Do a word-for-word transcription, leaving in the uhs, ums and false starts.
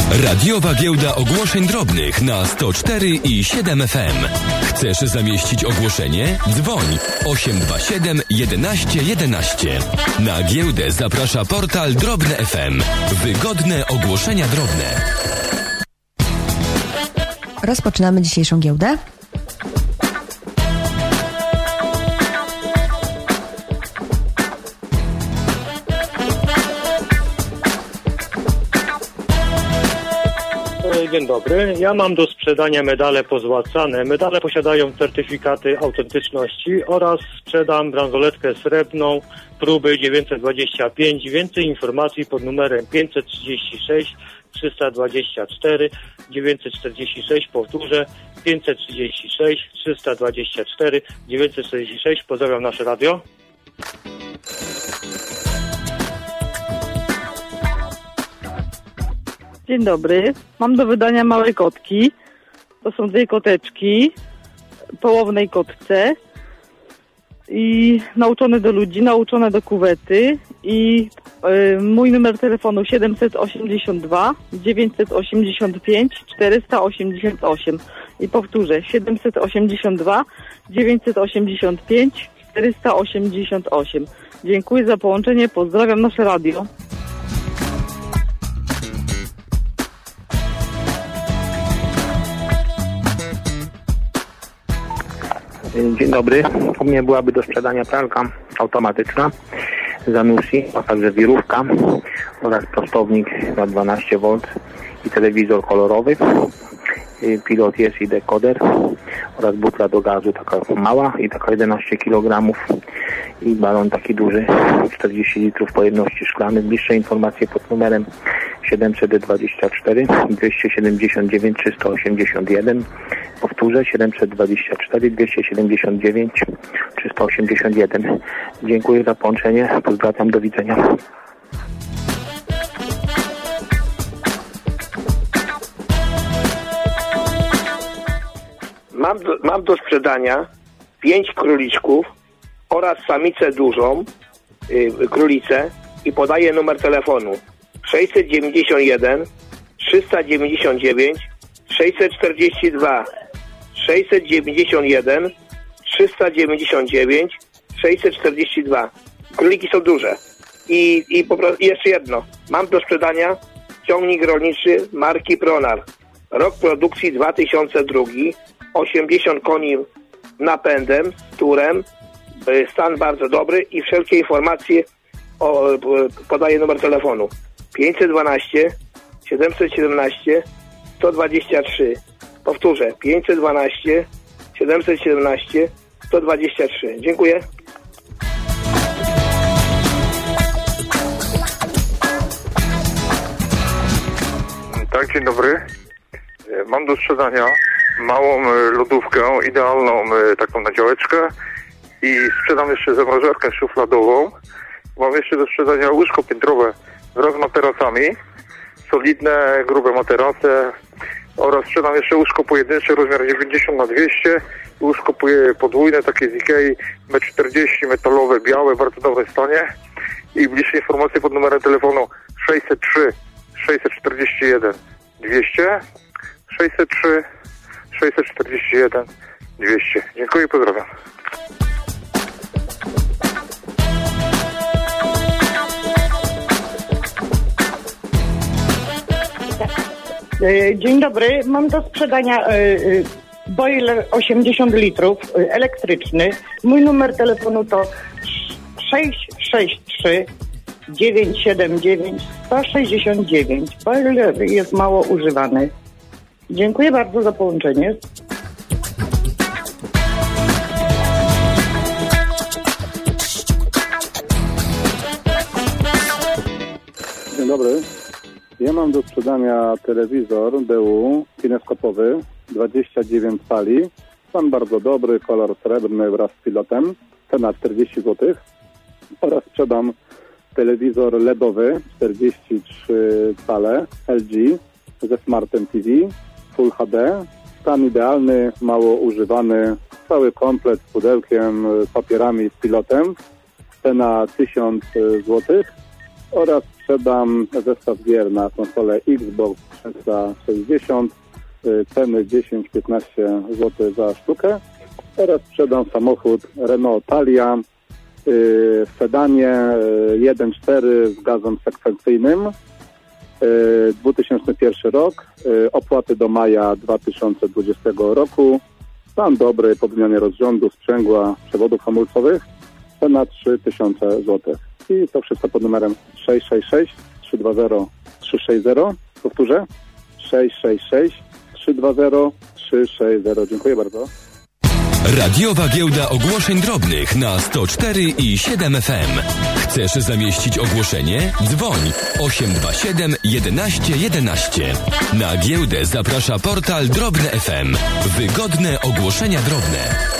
Radiowa Giełda Ogłoszeń Drobnych na sto cztery i siedem F M. Chcesz zamieścić ogłoszenie? Dzwoń osiem dwa siedem jedenaście jedenaście. Na giełdę zaprasza portal Drobne F M. Wygodne ogłoszenia drobne. Rozpoczynamy dzisiejszą giełdę. Dzień dobry. Ja mam do sprzedania medale pozłacane. Medale posiadają certyfikaty autentyczności oraz sprzedam bransoletkę srebrną próby dziewięćset dwadzieścia pięć. Więcej informacji pod numerem pięćset trzydzieści sześć trzysta dwadzieścia cztery dziewięćset czterdzieści sześć. Powtórzę, pięćset trzydzieści sześć trzysta dwadzieścia cztery dziewięćset czterdzieści sześć. Pozdrawiam nasze radio. Dzień dobry. Mam do wydania małe kotki. To są dwie koteczki, połownej kotce i nauczone do ludzi, nauczone do kuwety i y, mój numer telefonu siedemset osiemdziesiąt dwa dziewięćset osiemdziesiąt pięć czterysta osiemdziesiąt osiem i powtórzę siedemset osiemdziesiąt dwa dziewięćset osiemdziesiąt pięć czterysta osiemdziesiąt osiem. Dziękuję za połączenie, pozdrawiam nasze radio. Dzień dobry. U mnie byłaby do sprzedania pralka automatyczna Zanussi, a także wirówka oraz prostownik na dwanaście wolt i telewizor kolorowy. Pilot jest i dekoder oraz butla do gazu taka mała i taka jedenaście kilogramów i balon taki duży czterdzieści litrów pojemności szklanej. Bliższe informacje pod numerem siedemset dwadzieścia cztery dwieście siedemdziesiąt dziewięć trzysta osiemdziesiąt jeden. Powtórzę, siedemset dwadzieścia cztery dwieście siedemdziesiąt dziewięć trzysta osiemdziesiąt jeden. Dziękuję za połączenie. Pozdrawiam, do widzenia. Mam do, mam do sprzedania pięć króliczków oraz samicę dużą, yy, królicę i podaję numer telefonu sześćset dziewięćdziesiąt jeden trzysta dziewięćdziesiąt dziewięć sześćset czterdzieści dwa sześćset dziewięćdziesiąt jeden trzysta dziewięćdziesiąt dziewięć sześćset czterdzieści dwa. Króliki są duże. I, i po prostu jeszcze jedno. Mam do sprzedania ciągnik rolniczy marki Pronar. Rok produkcji dwa tysiące drugi. osiemdziesiąt koni napędem, z turem. Stan bardzo dobry i wszelkie informacje o, podaję numer telefonu pięćset dwanaście siedemset siedemnaście sto dwadzieścia trzy. Powtórzę, pięćset dwanaście siedemset siedemnaście sto dwadzieścia trzy. Dziękuję. Tak, dzień dobry. Mam do sprzedania małą lodówkę, idealną taką na działeczkę i sprzedam jeszcze zamrażarkę szufladową. Mam jeszcze do sprzedania łóżko piętrowe wraz z materacami, solidne, grube materace oraz sprzedam jeszcze łóżko pojedyncze, rozmiar dziewięćdziesiąt na dwieście, łóżko podwójne, takie z Ikei, metr czterdzieści, metalowe, białe, w bardzo dobrym stanie i bliższe informacje pod numerem telefonu sześćset trzy sześćset czterdzieści jeden dwieście, sześćset trzy sześćset czterdzieści jeden dwieście. Dziękuję i pozdrawiam. Dzień dobry. Mam do sprzedania boiler osiemdziesiąt litrów elektryczny. Mój numer telefonu to sześć sześć trzy dziewięć siedem dziewięć sto sześćdziesiąt dziewięć. Boiler jest mało używany. Dziękuję bardzo za połączenie. Dzień dobry. Ja mam do sprzedania telewizor B U kineskopowy dwadzieścia dziewięć cali. Stan bardzo dobry, kolor srebrny wraz z pilotem. Cena czterdzieści złotych. Oraz sprzedam telewizor L E D-owy czterdzieści trzy cale L G ze Smartem T V Full H D. Stan idealny, mało używany. Cały komplet z pudełkiem, papierami, z pilotem. Cena tysiąc złotych. oraz sprzedam zestaw gier na konsolę Xbox trzysta sześćdziesiąt, ceny dziesięć do piętnastu złotych za sztukę. Teraz sprzedam samochód Renault Talia w sedanie jeden cztery z gazem sekwencyjnym, dwa tysiące pierwszy rok, opłaty do maja dwa tysiące dwudziestego roku, stan dobry po wymianie rozrządu, sprzęgła, przewodów hamulcowych, cena trzy tysiące złotych. I to wszystko pod numerem sześć sześć sześć trzy dwa zero trzy sześć zero. Powtórzę, sześć sześć sześć trzy dwa zero trzy sześć zero. Dziękuję bardzo. Radiowa Giełda Ogłoszeń Drobnych na sto cztery i siedem F M. Chcesz zamieścić ogłoszenie? Dzwoń osiem dwa siedem jedenaście jedenaście. Na giełdę zaprasza portal Drobne F M. Wygodne ogłoszenia drobne.